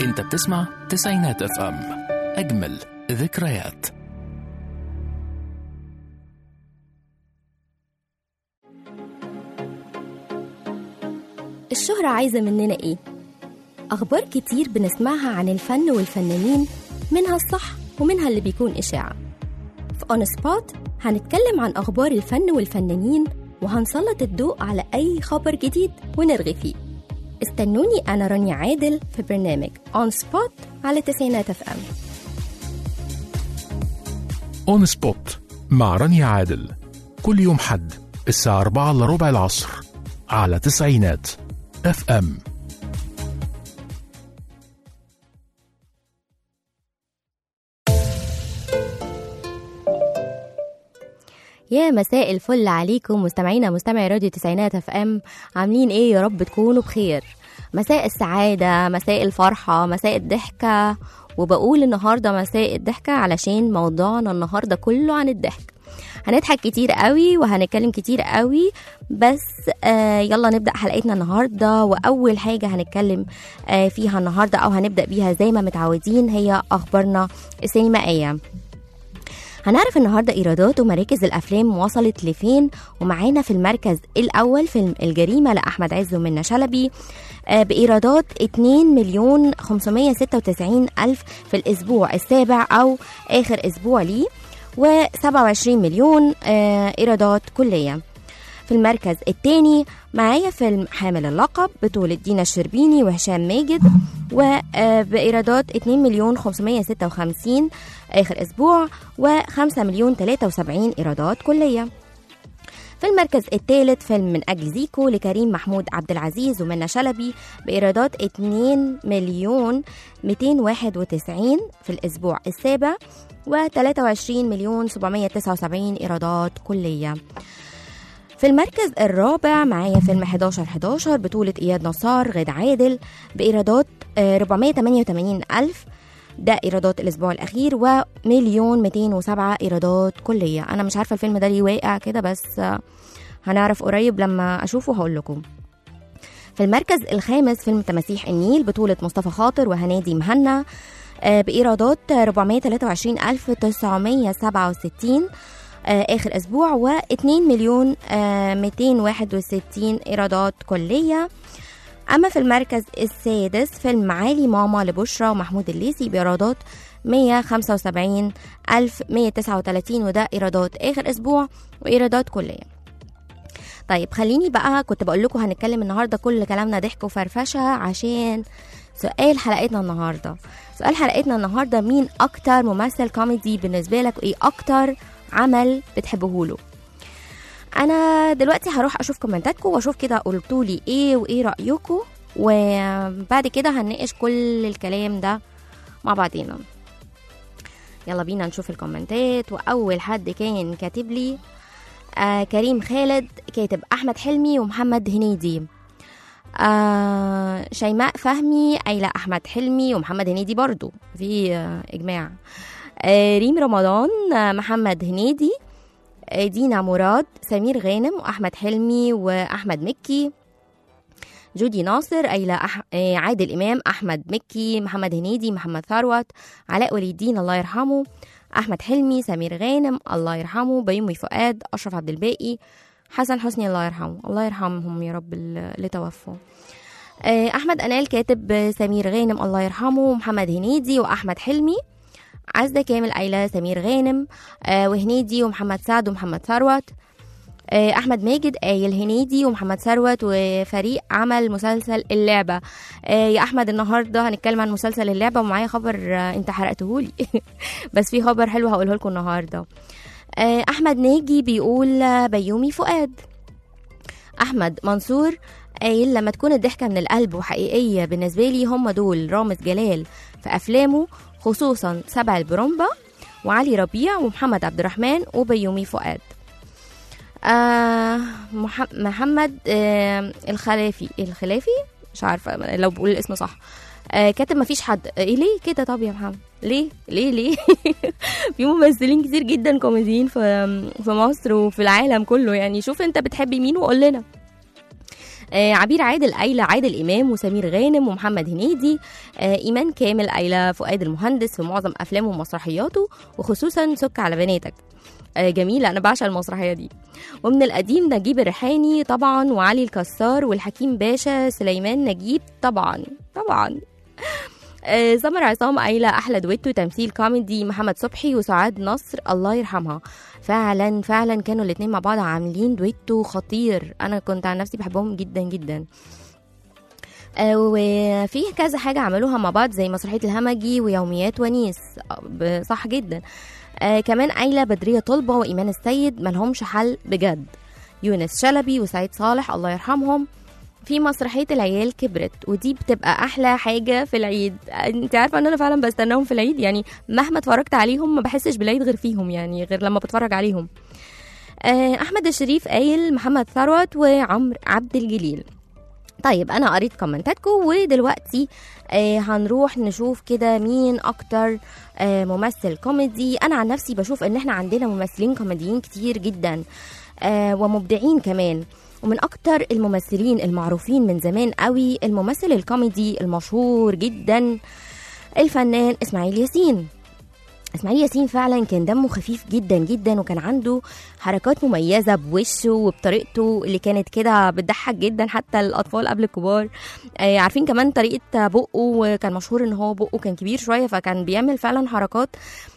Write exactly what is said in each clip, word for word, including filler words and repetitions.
انت بتسمع تسعينات اف ام، اجمل ذكريات. الشهرة عايزة مننا ايه؟ أخبار كتير بنسمعها عن الفن والفنانين، منها الصح ومنها اللي بيكون إشاعة. في أون سبوت هنتكلم عن أخبار الفن والفنانين، وهنسلط الضوء على أي خبر جديد ونرغي فيه. استنوني أنا رانيا عادل في برنامج أون سبوت على تسعينات اف ام. اون سبوت مع رانيا عادل كل يوم حد الساعة أربعة إلا ربع العصر على تسعينات اف ام. يا مساء الفل عليكم مستمعينا مستمعي راديو تسعينات اف ام، عاملين ايه؟ يا رب تكونوا بخير. مساء السعادة، مساء الفرحة، مساء الضحكة. وبقول النهاردة مساء الضحكة علشان موضوعنا النهاردة كله عن الضحك. هنضحك كتير قوي وهنتكلم كتير قوي، بس آه يلا نبدأ حلقتنا النهاردة. وأول حاجة هنتكلم آه فيها النهاردة أو هنبدأ بيها زي ما متعودين هي أخبارنا السينمائية. هنعرف النهاردة إيرادات ومراكز الأفلام وصلت لفين، ومعانا في المركز الأول فيلم الجريمة لأحمد عز ومنى شلبي بإيرادات اتنين مليون خمسمية ستة وتسعين ألف في الأسبوع السابع أو آخر أسبوع ليه، وسبعة وعشرين مليون إيرادات كلية. في المركز الثاني معايا فيلم حامل اللقب بطولة دينا الشربيني وهشام ماجد وبإيرادات اتنين مليون خمسمية ستة وخمسين آخر أسبوع وخمسة مليون تلاتة وسبعين إيرادات كلية. في المركز الثالث فيلم من أجل زيكو لكريم محمود عبد العزيز ومنى شلبي بإيرادات اتنين مليون مئتين وواحد وتسعين في الأسبوع السابع وثلاثة وعشرين مليون سبعمية تسعة وسبعين إيرادات كلية. في المركز الرابع معايا فيلم حداشر حداشر بطولة إياد نصار غادة عادل بإيرادات أربعمية تمانية وتمانين ألف، ده إيرادات الأسبوع الأخير، ومليون مئتين وسبعة إيرادات كلية. أنا مش عارفة الفيلم ده ليه واقع كده، بس هنعرف قريب لما أشوفه هقول لكم. في المركز الخامس فيلم تماسيح النيل بطولة مصطفى خاطر وهنادي مهنا بإيرادات أربعمية تلاتة وعشرين ألف تسعمية سبعة وستين آخر أسبوع واتنين مليون مئتين واحد وستين إيرادات كلية. أما في المركز السادس فيلم معالي ماما لبشرى ومحمود الليثي بإيرادات مية خمسة وسبعين ألف مية تسعة وتلاتين، وده إيرادات آخر أسبوع وإيرادات كلية. طيب خليني بقى، كنت بقول لكم هنتكلم النهاردة كل كلامنا ضحك وفرفشة عشان سؤال حلقتنا النهاردة. سؤال حلقتنا النهاردة: مين أكتر ممثل كوميدي بالنسبة لك، وإيه أكتر عمل بتحبه له؟ انا دلوقتي هروح اشوف كومنتاتكم واشوف كده قلتولي ايه وايه رايكم، وبعد كده هنناقش كل الكلام ده مع بعضينا. يلا بينا نشوف الكومنتات. واول حد كان كاتب لي آه كريم خالد، كاتب احمد حلمي ومحمد هنيدي. آه شيماء فهمي قايله احمد حلمي ومحمد هنيدي، برضو في آه اجماع. آه ريم رمضان آه محمد هنيدي. دينا مراد سمير غانم وأحمد حلمي وأحمد مكي. جودي ناصر قايلة أح... عادل إمام أحمد مكي محمد هنيدي محمد ثروت علاء ولي الدين الله يرحمه أحمد حلمي سمير غانم الله يرحمه بيومي فؤاد أشرف عبد الباقي حسن حسني الله يرحمه الله يرحمهم يا رب اللي توفوا. أحمد أنال كاتب سمير غانم الله يرحمه محمد هنيدي وأحمد حلمي. عزة كامل قايلة سمير غانم آه وهنيدي ومحمد سعد ومحمد ثروت. آه أحمد ماجد قايل هنيدي ومحمد ثروت وفريق عمل مسلسل اللعبة. آه يا أحمد النهاردة هنتكلم عن مسلسل اللعبة، ومعايا خبر آه أنت حرقتهولي بس في خبر حلو هقوله لكم النهاردة. آه أحمد ناجي بيقول آه بيومي فؤاد. أحمد منصور قايل لما تكون الضحكة من القلب وحقيقية بالنسبة لي هم دول رامز جلال في أفلامه، خصوصا سبع البرومبا وعلي ربيع ومحمد عبد الرحمن وبيومي فؤاد. آه محمد آه الخلافي الخلافي مش عارفة لو بقول الاسم صح. آه كاتب مفيش حد. إيه ليه كده؟ طب يا محمد ليه ليه ليه في ممثلين كتير جدا كوميديين في في مصر وفي العالم كله، يعني شوف انت بتحبي مين وقول لنا. آه عبير عادل قايله عادل امام وسمير غانم ومحمد هنيدي. آه ايمان كامل قايله فؤاد المهندس في معظم افلامه ومسرحياته وخصوصا سك على بناتك. آه جميله، انا بعشق المسرحيه دي. ومن القديم نجيب الريحاني طبعا، وعلي الكسار والحكيم باشا، سليمان نجيب طبعا طبعا. آه سمر عصام قايله احلى دويتو تمثيل كوميدي محمد صبحي وسعاد نصر الله يرحمها. فعلا فعلا كانوا الاتنين مع بعض عاملين دويتو خطير، انا كنت عن نفسي بحبهم جدا جدا. آه وفي كذا حاجه عملوها مع بعض زي مسرحيه الهمجي ويوميات ونيس، آه صح جدا. آه كمان قايله بدريه طلبه وايمان السيد ملهمش حل بجد. يونس شلبي وسعيد صالح الله يرحمهم. في مسرحيه العيال كبرت، ودي بتبقى احلى حاجه في العيد. انت عارفه ان انا فعلا بستناهم في العيد، يعني مهما اتفرجت عليهم ما بحسش بالعيد غير فيهم، يعني غير لما بتفرج عليهم. آه احمد الشريف قايل محمد ثروت وعمرو عبد الجليل. طيب انا قريت كومنتاتكم، ودلوقتي آه هنروح نشوف كده مين اكتر آه ممثل كوميدي. انا عن نفسي بشوف ان احنا عندنا ممثلين كوميديين كتير جدا آه ومبدعين كمان. ومن اكتر الممثلين المعروفين من زمان قوي الممثل الكوميدي المشهور جدا الفنان اسماعيل ياسين. اسماعيل ياسين فعلا كان دمه خفيف جدا جدا، وكان عنده حركات مميزه بوشه وبطريقته اللي كانت كده بتضحك جدا حتى الاطفال قبل الكبار. آه عارفين كمان طريقه بقه، كان مشهور ان هو بقه كان كبير شويه، فكان بيعمل فعلا حركات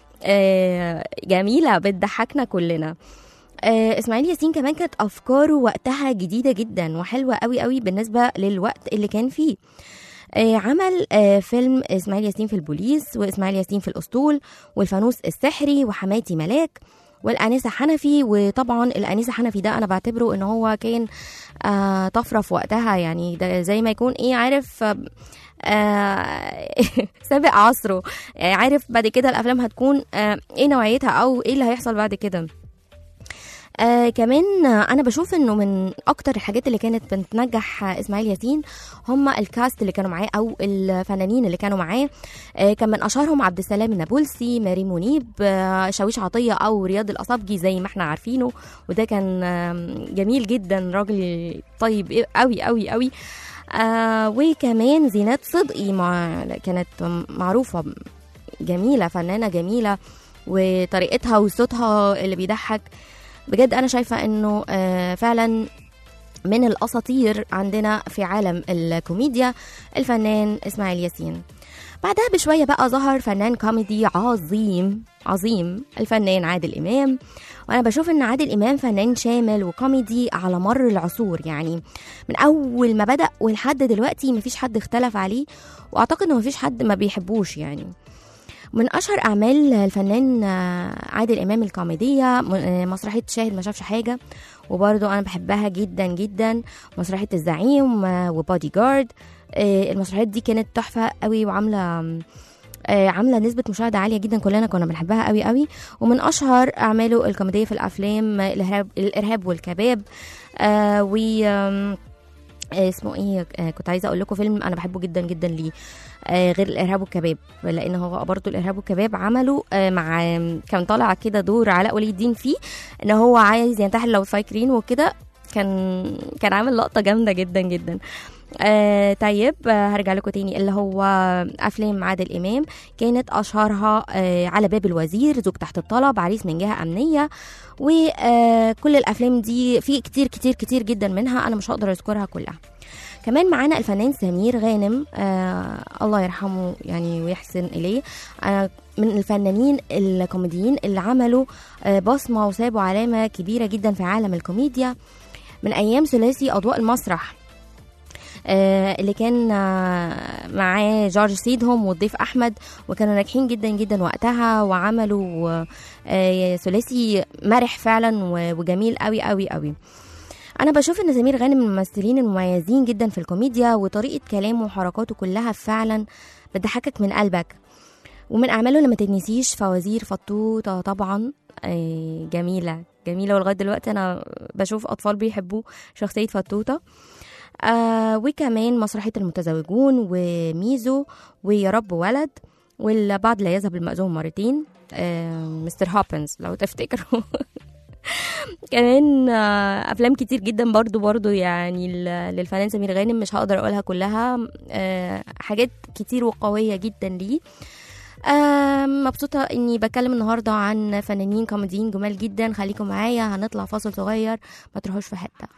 آه جميله بتضحكنا كلنا. آه اسماعيل ياسين كمان كانت افكاره وقتها جديده جدا وحلوه قوي قوي بالنسبه للوقت اللي كان فيه. آه عمل آه فيلم اسماعيل ياسين في البوليس، واسماعيل ياسين في الاسطول، والفانوس السحري، وحماتي ملاك، والانسه حنفي. وطبعا الانسه حنفي ده انا بعتبره ان هو كان آه طفره في وقتها، يعني ده زي ما يكون ايه عارف آه سابق عصره، آه عارف بعد كده الافلام هتكون آه ايه نوعيتها او ايه اللي هيحصل بعد كده. آه كمان آه انا بشوف انه من اكتر الحاجات اللي كانت بتنجح آه اسماعيل ياسين هم الكاست اللي كانوا معاه او الفنانين اللي كانوا معاه. آه كان من اشهرهم عبد السلام النابلسي، ماري منيب، آه شاويش عطيه او رياض الاصابجي زي ما احنا عارفينه، وده كان آه جميل جدا، راجل طيب قوي قوي قوي. آه وكمان زينات صدقي مع كانت معروفه جميله، فنانه جميله، وطريقتها وصوتها اللي بيضحك بجد. انا شايفه انه آه فعلا من الاساطير عندنا في عالم الكوميديا الفنان اسماعيل ياسين. بعدها بشويه بقى ظهر فنان كوميدي عظيم عظيم الفنان عادل امام. وانا بشوف ان عادل امام فنان شامل وكوميدي على مر العصور، يعني من اول ما بدأ ولحد دلوقتي مفيش حد اختلف عليه، واعتقد انه مفيش حد ما بيحبوش. يعني من اشهر اعمال الفنان عادل امام الكوميديه مسرحيه شاهد ما شافش حاجه، وبرضو انا بحبها جدا جدا. مسرحيه الزعيم وبودي جارد، المسرحيات دي كانت تحفه قوي وعامله عامله نسبه مشاهده عاليه جدا، كلنا كنا بنحبها قوي قوي. ومن اشهر اعماله الكوميديه في الافلام الارهاب الارهاب والكباب، و اسمه ايه كنت عايزه اقول لكم فيلم انا بحبه جدا جدا ليه آه غير الارهاب والكباب، لان هو برضه الارهاب والكباب عملوا آه مع كان طالع كده دور علاء ولي الدين فيه ان هو عايز ينتحر لو فاكرين وكده، كان كان عامل لقطه جامده جدا جدا. آه طيب آه هرجع لكم تاني اللي هو افلام عادل امام كانت اشهرها آه على باب الوزير، زوج تحت الطلب، عريس من جهه امنيه، وكل الافلام دي في كتير كتير كتير جدا منها انا مش هقدر اذكرها كلها. كمان معانا الفنان سمير غانم آه الله يرحمه يعني ويحسن اليه، آه من الفنانين الكوميديين اللي عملوا آه بصمه وسابوا علامه كبيره جدا في عالم الكوميديا من ايام ثلاثي اضواء المسرح آه اللي كان آه معاه جورج سيدهم والضيف احمد، وكانوا ناجحين جدا جدا وقتها، وعملوا آه ثلاثي مرح فعلا وجميل قوي قوي قوي. انا بشوف ان سمير غانم من الممثلين المميزين جدا في الكوميديا، وطريقه كلامه وحركاته كلها فعلا بتضحكك من قلبك. ومن اعماله لما تتنسيش فوازير فطوطه طبعا آه جميله جميله، ولغايه دلوقتي انا بشوف اطفال بيحبوا شخصيه فطوطه. آه وكمان مسرحية المتزوجون وميزو ويا رب ولد، والبعض لا يذهب المأذون مرتين، آه مستر هوبنز لو تفتكروا. كمان افلام كتير جدا برضو برضو يعني للفنان سمير غانم، مش هقدر اقولها كلها، حاجات كتير وقوية جدا ليه. مبسوطة اني بكلم النهاردة عن فنانين كوميديين جمال جدا. خليكم معايا، هنطلع فاصل صغير، ما تروحوش في حتة.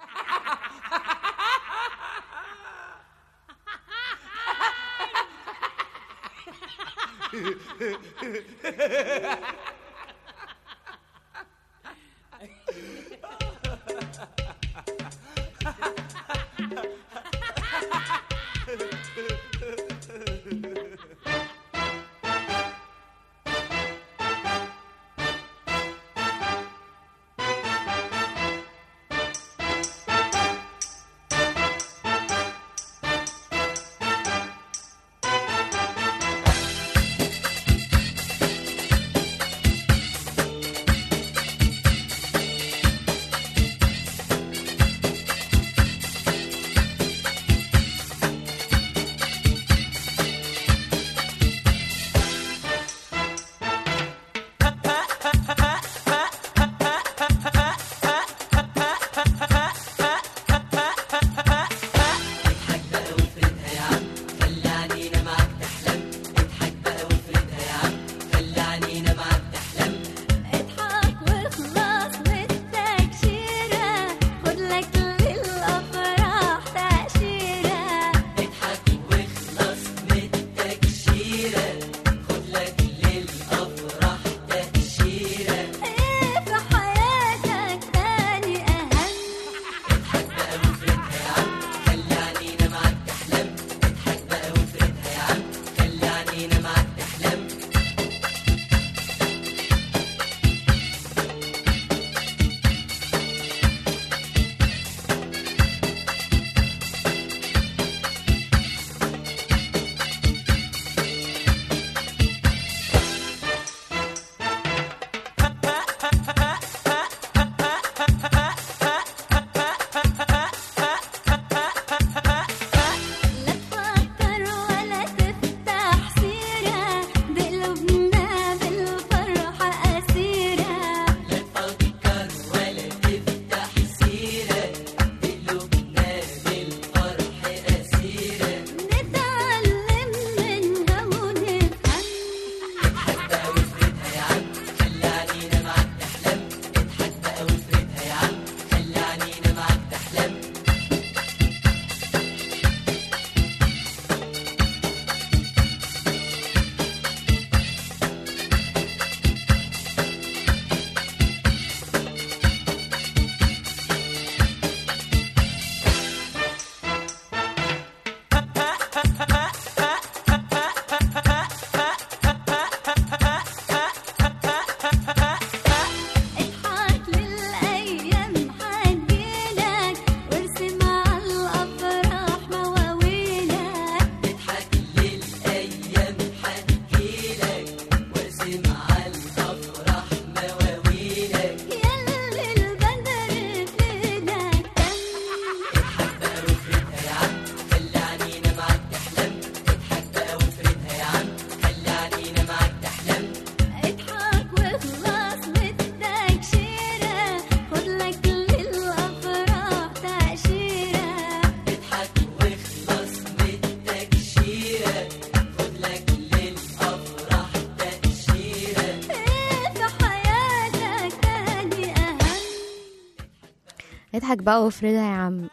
اضحك بقى وافردها يا عم.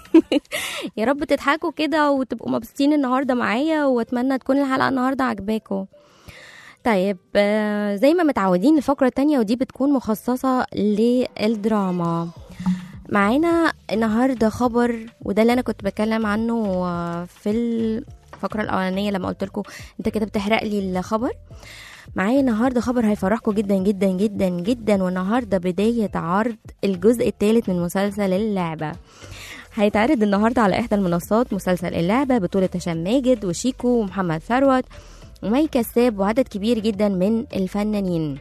يا رب تضحكوا كده وتبقوا مبسوطين النهارده معايا، واتمنى تكون الحلقه النهارده عجباكم. طيب زي ما متعودين الفقره التانية ودي بتكون مخصصه للدراما. معانا النهارده خبر، وده اللي انا كنت بتكلم عنه في الفقره الاولانيه لما قلت لكم انت كده بتحرق لي الخبر. معايا النهارده خبر هيفرحكم جدا جدا جدا جدا، والنهارده بدايه عرض الجزء الثالث من مسلسل اللعبه. هيتعرض النهارده على احدى المنصات مسلسل اللعبه بطوله هشام ماجد وشيكو ومحمد ثروت ومي كساب وعدد كبير جدا من الفنانين.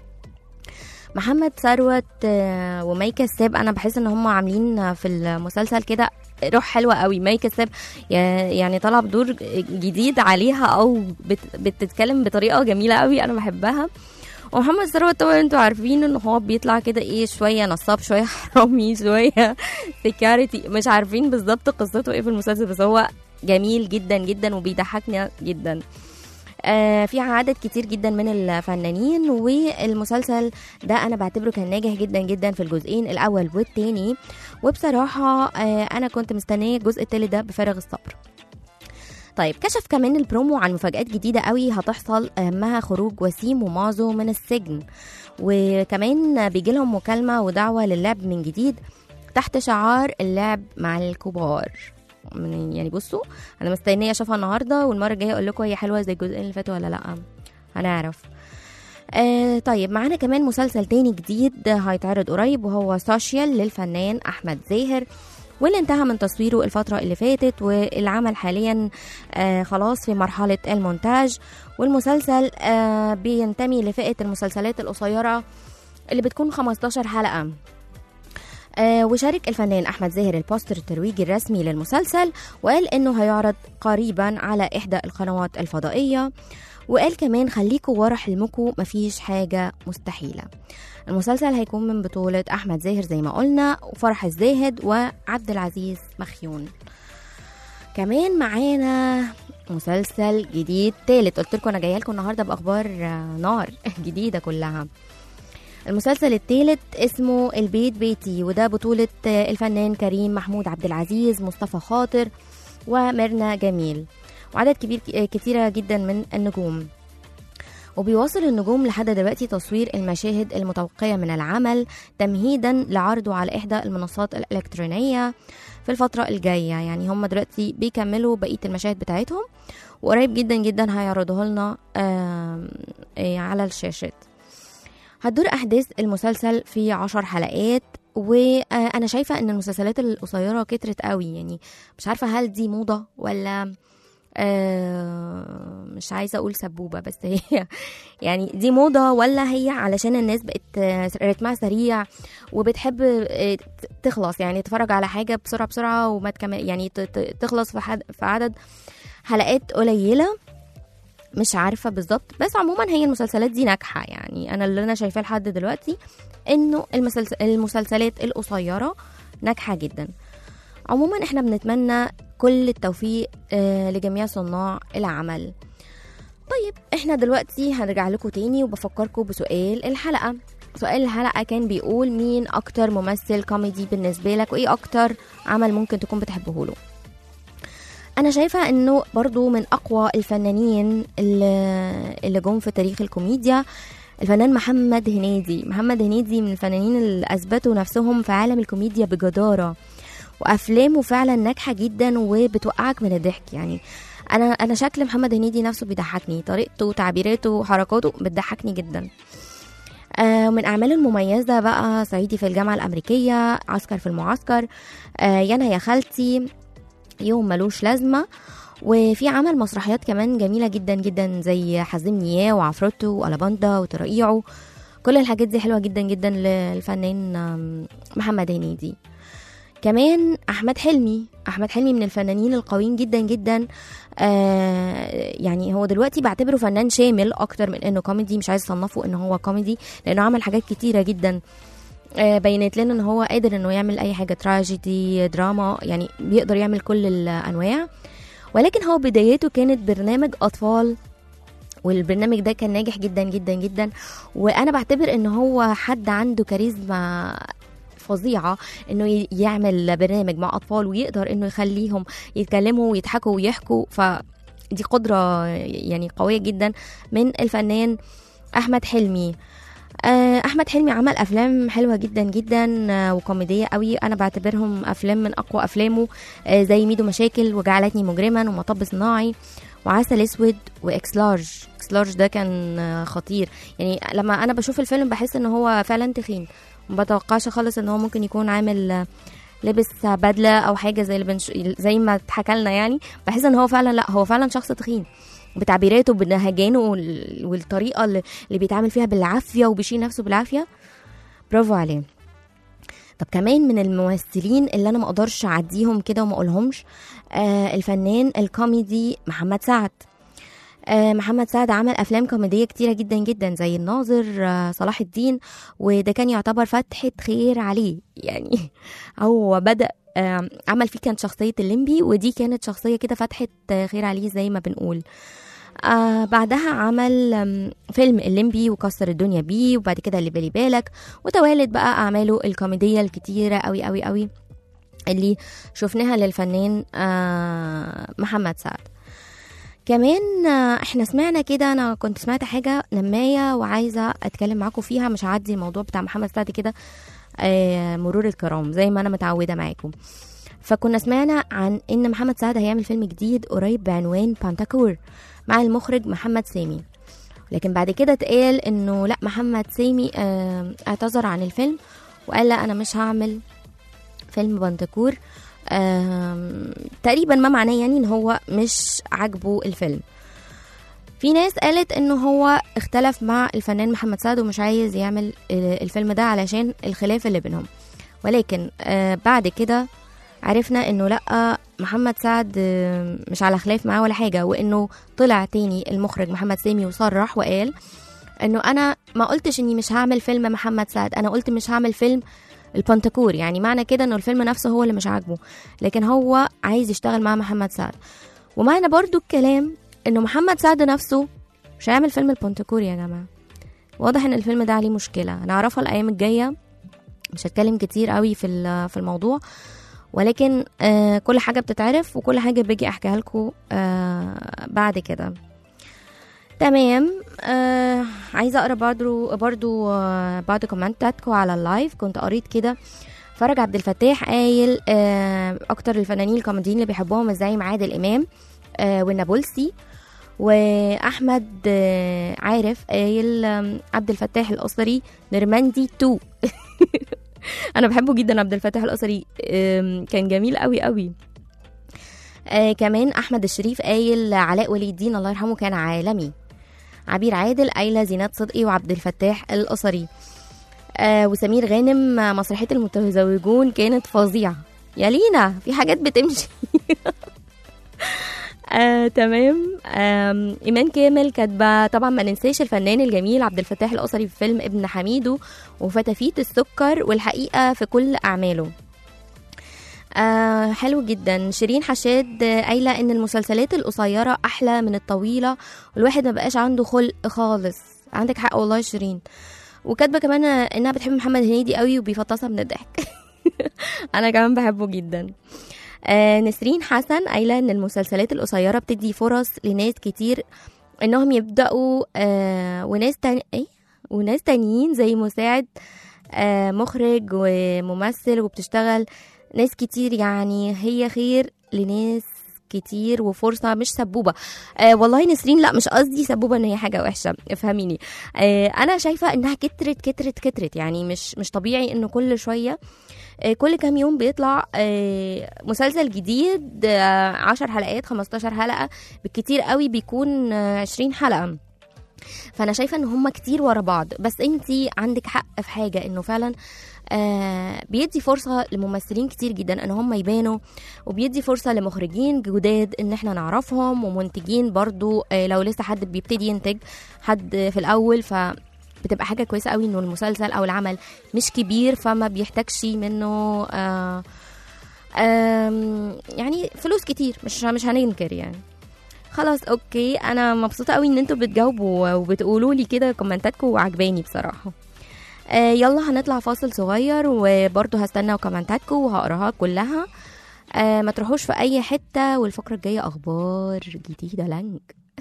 محمد ثروت ومي كساب انا بحس ان هم عاملين في المسلسل كده روح حلوه قوي. مي كساب يعني طلع بدور جديد عليها او بتتكلم بطريقه جميله قوي، انا بحبها. ومحمد ثروت طبعا انتوا عارفين ان هو بيطلع كده ايه، شويه نصاب شويه حرامي شويه سكيورتي، مش عارفين بالظبط قصته ايه في المسلسل، بس هو جميل جدا جدا وبيضحكنا جدا. آه في عدد كتير جدا من الفنانين، والمسلسل ده انا بعتبره كان ناجح جدا جدا في الجزئين الاول والتاني، وبصراحه آه انا كنت مستنيه الجزء التالت ده بفارغ الصبر. طيب كشف كمان البرومو عن مفاجآت جديدة قوي هتحصل، أهمها خروج وسيم ومازو من السجن، وكمان بيجي لهم مكالمة ودعوة للعب من جديد تحت شعار اللعب مع الكبار. يعني بصوا أنا مستنية أشوفها النهاردة، والمرة الجاية أقول لكم هي حلوة زي الجزئين اللي فاتوا ولا لأ، هنعرف. آه طيب معانا كمان مسلسل تاني جديد هيتعرض قريب، وهو سوشيال للفنان أحمد زاهر، واللي انتهى من تصويره الفترة اللي فاتت، والعمل حاليا آه خلاص في مرحلة المونتاج. والمسلسل آه بينتمي لفئة المسلسلات القصيرة اللي بتكون خمستاشر حلقة. آه وشارك الفنان أحمد زاهر البوستر الترويجي الرسمي للمسلسل، وقال إنه هيعرض قريبا على إحدى القنوات الفضائية، وقال كمان خليكوا ورا حلمكوا مفيش حاجة مستحيلة. المسلسل هيكون من بطولة أحمد زاهر زي ما قلنا، وفرح الزاهد وعبد العزيز مخيون. كمان معانا مسلسل جديد تالت، قلت لكم أنا جايه لكم النهاردة بأخبار نار جديدة كلها. المسلسل التالت اسمه البيت بيتي، وده بطولة الفنان كريم محمود عبد العزيز، مصطفى خاطر، وميرنا جميل، وعدد كبير كتيرة جدا من النجوم. وبيواصل النجوم لحد دلوقتي تصوير المشاهد المتوقعة من العمل تمهيدا لعرضه على إحدى المنصات الإلكترونية في الفترة الجاية. يعني هم دلوقتي بيكملوا بقية المشاهد بتاعتهم، وقريب جدا جدا هيعرضوها لنا على الشاشات. هتدور أحداث المسلسل في عشر حلقات، وأنا شايفة أن المسلسلات القصيرة كترت قوي، يعني مش عارفة هل دي موضة ولا آه مش عايزة أقول سبوبة، بس هي يعني دي موضة، ولا هي علشان الناس بقت رتمها سريع وبتحب تخلص، يعني تتفرج على حاجة بسرعة بسرعة وما تكمل، يعني تخلص في, حد في عدد حلقات قليلة. مش عارفة بالظبط، بس عموما هي المسلسلات دي ناجحة. يعني أنا اللي أنا شايفاه لحد دلوقتي إنه المسلسلات القصيرة ناجحة جدا. عموما احنا بنتمنى كل التوفيق آه لجميع صناع العمل. طيب احنا دلوقتي هنرجع لكم تاني، وبفكركم بسؤال الحلقة. سؤال الحلقة كان بيقول مين اكتر ممثل كوميدي بالنسبة لك، وايه اكتر عمل ممكن تكون بتحبه له؟ انا شايفة انه برضو من اقوى الفنانين اللي, اللي جم في تاريخ الكوميديا الفنان محمد هنيدي. محمد هنيدي من الفنانين اللي اثبتوا نفسهم في عالم الكوميديا بجدارة، وافلامه فعلا ناجحه جدا وبتوقعك من الضحك. يعني انا انا شكل محمد هنيدي نفسه بيضحكني، طريقته وتعبيراته وحركاته بتضحكني جدا. آه من اعماله المميزه بقى صعيدي في الجامعه الامريكيه، عسكر في المعسكر، آه يانا يا خالتي، يوم ملوش لازمه، وفي عمل مسرحيات كمان جميله جدا جدا زي حزمني ياه وعفروتو والاباندا وترقيعه. كل الحاجات دي حلوه جدا جدا للفنان محمد هنيدي. كمان احمد حلمي احمد حلمي من الفنانين القويين جدا جدا. آه يعني هو دلوقتي بعتبره فنان شامل اكتر من انه كوميدي، مش عايز اصنفه انه هو كوميدي لانه عمل حاجات كتيره جدا آه بينت لنا ان هو قادر انه يعمل اي حاجه، تراجيدي، دراما، يعني بيقدر يعمل كل الانواع. ولكن هو بدايته كانت برنامج اطفال، والبرنامج ده كان ناجح جدا جدا جدا، وانا بعتبر ان هو حد عنده كاريزما فظيعة انه يعمل برنامج مع اطفال ويقدر انه يخليهم يتكلموا ويضحكوا ويحكوا، فدي قدرة يعني قوية جدا من الفنان احمد حلمي. احمد حلمي عمل افلام حلوة جدا جدا وكوميدية قوي، انا بعتبرهم افلام من اقوى افلامه، زي ميدو مشاكل وجعلتني مجرما ومطب صناعي وعسل اسود واكس لارج. اكس لارج ده كان خطير، يعني لما انا بشوف الفيلم بحس ان هو فعلا تخين، ما بتوقعش خالص ان هو ممكن يكون عامل لبس بدله او حاجه زي اللي بنش... زي ما اتحكى لنا. يعني بحس ان هو فعلا، لا هو فعلا شخص تخين بتعبيراته بنهجانه وال... والطريقه اللي... اللي بيتعامل فيها بالعافيه وبيشيل نفسه بالعافيه، برافو عليه. طب كمان من الممثلين اللي انا ما اقدرش اعديهم كده وما اقولهمش، آه الفنان الكوميدي محمد سعد. آه محمد سعد عمل افلام كوميديه كتيره جدا جدا زي الناظر، آه صلاح الدين، وده كان يعتبر فتحه خير عليه يعني. هو بدا آه عمل فيه كانت شخصيه الليمبي، ودي كانت شخصيه كده فتحه خير عليه زي ما بنقول. آه بعدها عمل فيلم الليمبي وكسر الدنيا بيه، وبعد كده اللي بالي بالك، وتوالد بقى أعماله الكوميدية الكتيرة قوي قوي قوي اللي شفناها للفنان آه محمد سعد. كمان آه احنا سمعنا كده، انا كنت سمعت حاجة نماية وعايزة اتكلم معاكم فيها، مش هعدي الموضوع بتاع محمد سعد كده آه مرور الكرام زي ما انا متعودة معاكم. فكنا سمعنا عن ان محمد سعد هيعمل فيلم جديد قريب بعنوان بانتاكور مع المخرج محمد سامي، لكن بعد كده اتقال انه لا، محمد سامي اه اعتذر عن الفيلم وقال لا انا مش هعمل فيلم بانتاكور. اه تقريبا ما معناه يعني ان هو مش عاجبه الفيلم. في ناس قالت انه هو اختلف مع الفنان محمد سعد ومش عايز يعمل الفيلم ده علشان الخلاف اللي بينهم، ولكن اه بعد كده عرفنا انه لا، محمد سعد مش على خلاف معاه ولا حاجة، وانه طلع تاني المخرج محمد سامي وصرح وقال انه انا ما قلتش اني مش هعمل فيلم محمد سعد، انا قلت مش هعمل فيلم البانتاكور، يعني معنى كده انه الفيلم نفسه هو اللي مش عاجبه، لكن هو عايز يشتغل مع محمد سعد. ومعنى برضو الكلام انه محمد سعد نفسه مش هيعمل فيلم البانتاكور. يا جماعة واضح ان الفيلم ده عليه مشكلة، هنعرفها الايام الجاية، مش هتكلم كتير قوي في في الموضوع، ولكن آه كل حاجة بتتعرف وكل حاجة بيجي احكيها لكم آه بعد كده. تمام. آه عايزة اقرا برضو برضو آه بعض كومنتاتكم على اللايف. كنت قريت كده فرج عبد الفتاح قايل آه اكتر الفنانين الكوميديين اللي بيحبوهم الزعيم عادل امام آه والنابلسي، واحمد آه عارف قايل آه عبد الفتاح القصري نرمندي تو. انا بحبه جدا عبد الفتاح القصري، كان جميل قوي قوي. آه كمان احمد الشريف قايل علاء ولي الدين الله يرحمه كان عالمي. عبير عادل قايله زينات صدقي وعبد الفتاح القصري. آه وسمير غانم مسرحيه المتزوجون كانت فظيعه. يا لينا في حاجات بتمشي. آه تمام. آه إيمان كامل كاتبه طبعا ما ننساش الفنان الجميل عبد الفتاح القصري في فيلم ابن حميدو وفتافيت السكر والحقيقه في كل اعماله. آه حلو جدا. شيرين حشاد قايله ان المسلسلات القصيره احلى من الطويله والواحد ما بقاش عنده خلق خالص. عندك حق والله شيرين. وكاتبه كمان انها بتحب محمد هنيدي قوي وبيفطسها من الضحك. انا كمان بحبه جدا. آه نسرين حسن قايله ان المسلسلات القصيره بتدي فرص لناس كتير انهم يبداوا آه وناس تاني ايه وناس تانيين زي مساعد آه مخرج وممثل وبتشتغل ناس كتير، يعني هي خير لناس كتير وفرصة مش سبوبة. آه والله نسرين لا مش قصدي سبوبة ان هي حاجة وحشة، افهميني. آه انا شايفة انها كترت كترت كترت يعني مش مش طبيعي انه كل شوية آه كل كام يوم بيطلع آه مسلسل جديد آه عشر حلقات خمستاشر حلقة بالكتير قوي بيكون آه عشرين حلقة. فانا شايفة ان هم كتير ورا بعض، بس انتي عندك حق في حاجة انه فعلا آه بيدي فرصة لممثلين كتير جدا ان هم يبانوا، وبيدي فرصة لمخرجين جداد ان احنا نعرفهم، ومنتجين برضو آه لو لسه حد بيبتدي ينتج حد في الاول، فبتبقى حاجة كويسة قوي انه المسلسل او العمل مش كبير فما بيحتاجش منه آه آه يعني فلوس كتير، مش مش هننكر يعني. خلاص اوكي، انا مبسوطة قوي ان انتوا بتجاوبوا وبتقولوا لي كده كومنتاتكم وعجباني بصراحة. آه يلا هنطلع فاصل صغير وبرضه هستنى كومنتاتكم وهقراها كلها. آه ما تروحوش في اي حتة، والفقرة الجاية اخبار جديدة لنج.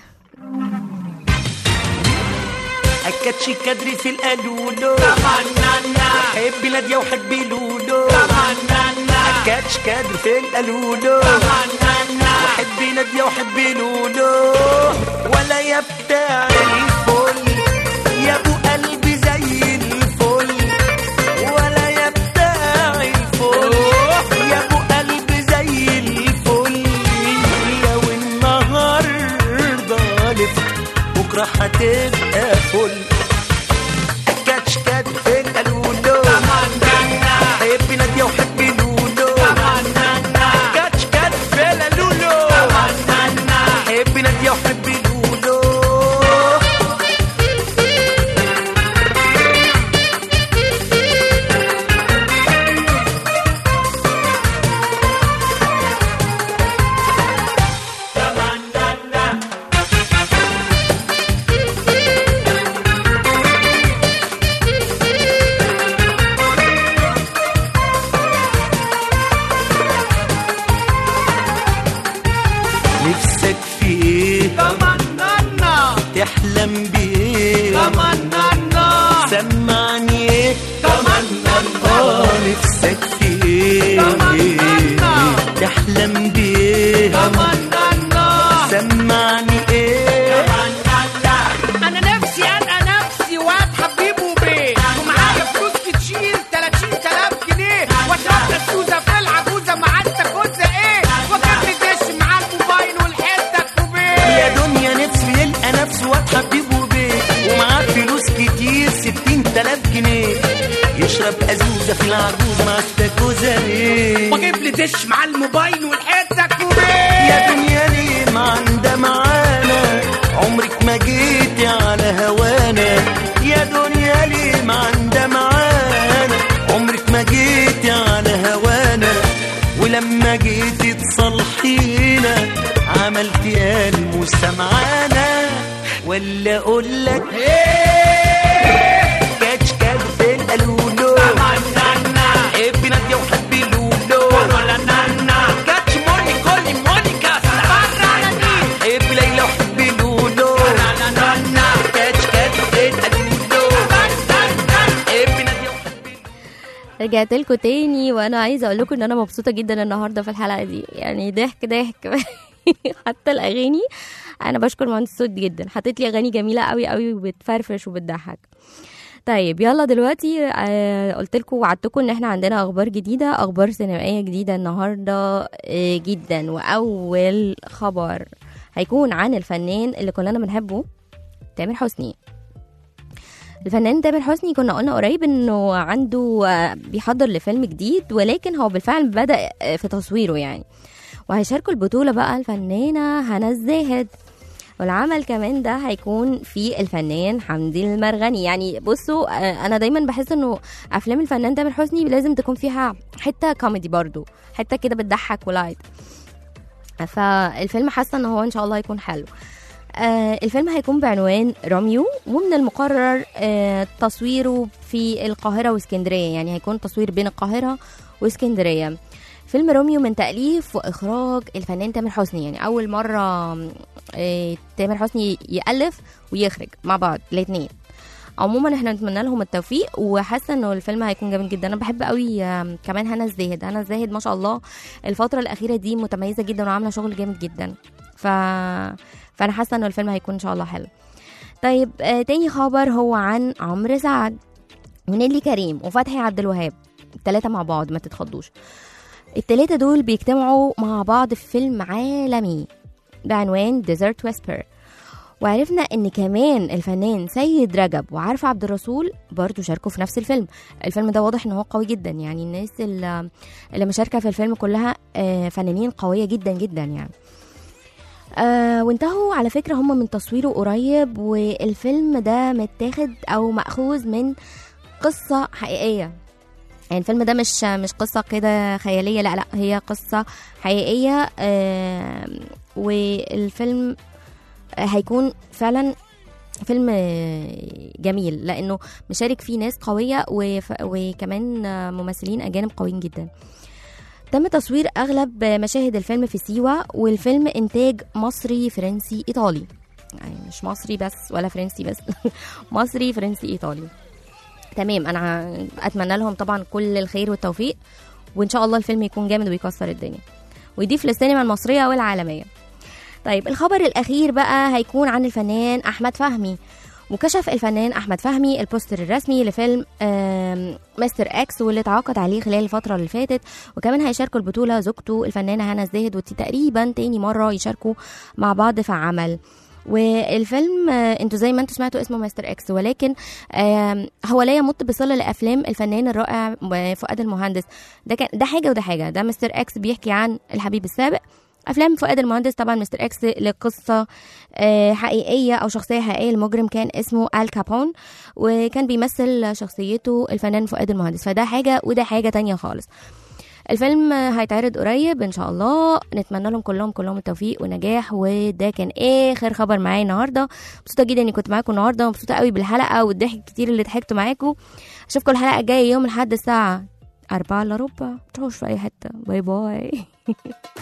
أكدشي كدري في القالولو حبي نادية وحبي لولو أكدش كدري في القالولو وحبي نادية وحبي لولو ولا يا بتاع الفل يا ابو قلبي زي الفل ولا يا بتاع الفل يا ابو قلبي زي الفل لو النهارده لف بكره هتبقى فل. كاتش كات في القالولو حبي نادية وحبي لولو كاتش كات في القالولو حبي نادية وحبي لولو بتحلم بيه سمعني ايه انا نفسي انا نفسي واد حبيب وبيه ومعايا فلوس كتير تلاتين تلاف جنيه واشرب السوزه في العجوزه مع التكوزه ايه وكمل دش مع الموبايل والحته وبيه يا دنيا نفسه يلقى نفسه واد حبيب وبيه ومعاه فلوس كتير ستين تلاف جنيه يشرب ازوزه في العجوز مع التكوزه ايه واجيب لي دش مع الموبايل والحته وبيه يا دنيا ليه ما عندها معانا عمرك ما جيتي على هوانا يا دنيا ليه ما عندها معانا عمرك ما جيتي على هوانا ولما جيتي تصلحينا عملتي قلب وسمعانا ولا اقول لك كاتش كاد في القالولو حبي نادية وحبي لولو كاتش موني كولي موني كاسا حبي ليلى وحبي لولو كاتش كاد في القالولو حبي نادية وحبي. رجعت لكم تاني وانا عايزه اقول لكم ان انا مبسوطه جدا النهارده في الحلقه دي، يعني ضحك ضحك حتى الاغاني. انا بشكر مهندس الصوت جدا، حطيت لي اغاني جميله قوي قوي وبتفرفش وبتضحك. طيب يلا دلوقتي آه قلت لكم وعدتكم ان احنا عندنا اخبار جديده، اخبار سينمائيه جديده النهارده آه جدا. واول خبر هيكون عن الفنان اللي كلنا بنحبه تامر حسني. الفنان تامر حسني كنا قلنا قريب انه عنده آه بيحضر لفيلم جديد، ولكن هو بالفعل بدأ آه في تصويره يعني، وهيشاركوا البطولة بقى الفنانة هنا الزاهد، والعمل كمان ده هيكون في الفنان حمدي المرغني. يعني بصوا انا دايما بحس انه افلام الفنان تامر حسني لازم تكون فيها حتة كوميدي برضو، حتة كده بتضحك ولايت، فالفيلم حاسة ان هو ان شاء الله هيكون حلو. آه الفيلم هيكون بعنوان روميو، ومن المقرر آه تصويره في القاهرة واسكندرية، يعني هيكون تصوير بين القاهرة واسكندرية. فيلم روميو من تأليف وإخراج الفنان تامر حسني، يعني أول مرة آه تامر حسني يألف ويخرج مع بعض الاثنين. عموما احنا نتمنى لهم التوفيق، وحاسه انه الفيلم هيكون جامد جدا. انا بحب قوي كمان هنا الزاهد، هنا الزاهد ما شاء الله الفتره الاخيره دي متميزه جدا وعامله شغل جامد جدا، ف فانا حاسه انه الفيلم هيكون ان شاء الله حلو. طيب آه تاني خبر هو عن عمرو سعد ونيلي كريم وفتحي عبد الوهاب، الثلاثه مع بعض ما تتخضوش. الثلاثه دول بيجتمعوا مع بعض في فيلم عالمي بعنوان ديزرت ويسبر. وعرفنا ان كمان الفنان سيد رجب وعارفة عبد الرسول برضو شاركوا في نفس الفيلم. الفيلم ده واضح ان هو قوي جدا، يعني الناس اللي, اللي مشاركة في الفيلم كلها فنانين قوية جدا جدا يعني. آه وانتهوا على فكرة هم من تصويره قريب، والفيلم ده متاخد او مأخوذ من قصة حقيقية. يعني الفيلم ده مش مش قصة كده خيالية، لا لا هي قصة حقيقية. آه والفيلم هيكون فعلا فيلم جميل لانه مشارك فيه ناس قوية وكمان ممثلين اجانب قويين جدا. تم تصوير اغلب مشاهد الفيلم في سيوة، والفيلم انتاج مصري فرنسي ايطالي، يعني مش مصري بس ولا فرنسي بس مصري فرنسي ايطالي. تمام، انا اتمنى لهم طبعا كل الخير والتوفيق، وان شاء الله الفيلم يكون جامد ويكسر الدنيا ويضيف للسينما المصرية والعالمية. طيب الخبر الأخير بقى هيكون عن الفنان أحمد فهمي. وكشف الفنان أحمد فهمي البوستر الرسمي لفيلم مستر إكس واللي تعاقد عليه خلال الفترة اللي فاتت، وكمان هيشاركوا البطولة زوجته الفنانة هنا الزاهد، ودي تقريبا تاني مرة يشاركوا مع بعض في عمل. والفيلم انتوا زي ما انتوا سمعتوا اسمه مستر إكس، ولكن هو لا يمت بصلة لأفلام الفنان الرائع فؤاد المهندس. ده كان ده حاجة وده حاجة. ده مستر إكس بيحكي عن الحبيب السابق، افلام فؤاد المهندس طبعا مستر إكس لقصه حقيقيه او شخصيه حقيقيه. المجرم كان اسمه آل كابون، وكان بيمثل شخصيته الفنان فؤاد المهندس، فده حاجه وده حاجه تانية خالص. الفيلم هيتعرض قريب ان شاء الله، نتمنى لهم كلهم كلهم التوفيق والنجاح. وده كان اخر خبر معايا النهارده. مبسوطه جدا اني كنت معاكم النهارده، مبسوطه قوي بالحلقه والضحك الكتير اللي ضحكتوا معاكم. اشوفكم الحلقه الجايه يوم الاحد الساعه أربعة الا ربع. متروحوش في اي حته. باي باي